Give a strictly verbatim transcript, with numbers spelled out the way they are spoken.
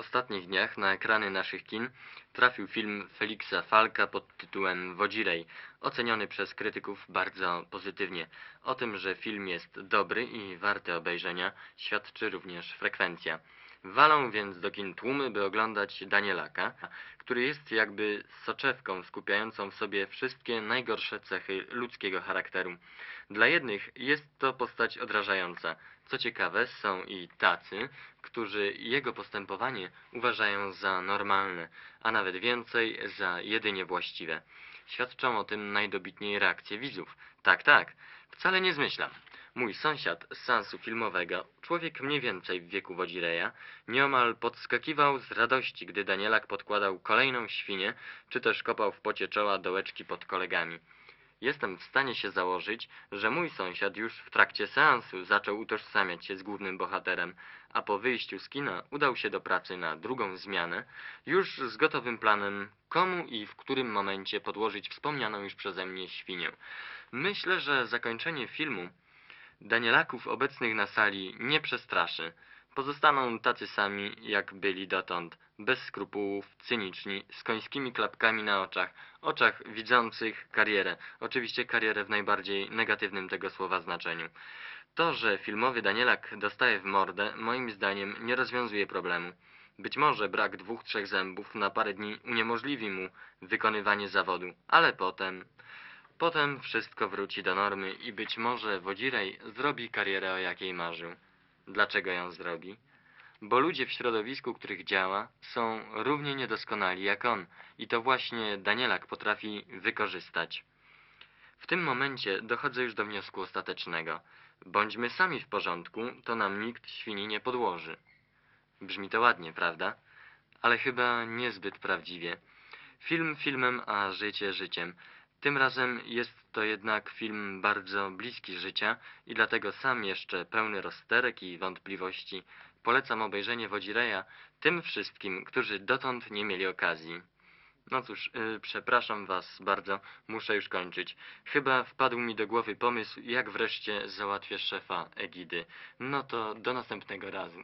ostatnich dniach na ekrany naszych kin trafił film Feliksa Falka pod tytułem Wodzirej, oceniony przez krytyków bardzo pozytywnie. O tym, że film jest dobry i warty obejrzenia, świadczy również frekwencja. Walą więc do kin tłumy, by oglądać Danielaka, który jest jakby soczewką skupiającą w sobie wszystkie najgorsze cechy ludzkiego charakteru. Dla jednych jest to postać odrażająca. Co ciekawe, są i tacy, którzy jego postępowanie uważają za normalne, a nawet więcej, za jedynie właściwe. Świadczą o tym najdobitniej reakcje widzów. Tak, tak, wcale nie zmyślam. Mój sąsiad z seansu filmowego, człowiek mniej więcej w wieku Wodzireja, nieomal podskakiwał z radości, gdy Danielak podkładał kolejną świnię, czy też kopał w pocie czoła dołeczki pod kolegami. Jestem w stanie się założyć, że mój sąsiad już w trakcie seansu zaczął utożsamiać się z głównym bohaterem, a po wyjściu z kina udał się do pracy na drugą zmianę, już z gotowym planem, komu i w którym momencie podłożyć wspomnianą już przeze mnie świnię. Myślę, że zakończenie filmu Danielaków obecnych na sali nie przestraszy. Pozostaną tacy sami, jak byli dotąd, bez skrupułów, cyniczni, z końskimi klapkami na oczach, oczach widzących karierę, oczywiście karierę w najbardziej negatywnym tego słowa znaczeniu. To, że filmowy Danielak dostaje w mordę, moim zdaniem nie rozwiązuje problemu. Być może brak dwóch, trzech zębów na parę dni uniemożliwi mu wykonywanie zawodu, ale potem... Potem wszystko wróci do normy i być może Wodzirej zrobi karierę, o jakiej marzył. Dlaczego ją zrobi? Bo ludzie w środowisku, których działa, są równie niedoskonali jak on i to właśnie Danielak potrafi wykorzystać. W tym momencie dochodzę już do wniosku ostatecznego. Bądźmy sami w porządku, to nam nikt świni nie podłoży. Brzmi to ładnie, prawda? Ale chyba niezbyt prawdziwie. Film filmem, a życie życiem. Tym razem jest to jednak film bardzo bliski życia i dlatego sam jeszcze pełny rozterek i wątpliwości polecam obejrzenie Wodzireja tym wszystkim, którzy dotąd nie mieli okazji. No cóż, yy, przepraszam was bardzo, muszę już kończyć. Chyba wpadł mi do głowy pomysł, jak wreszcie załatwię szefa Egidy. No to do następnego razu.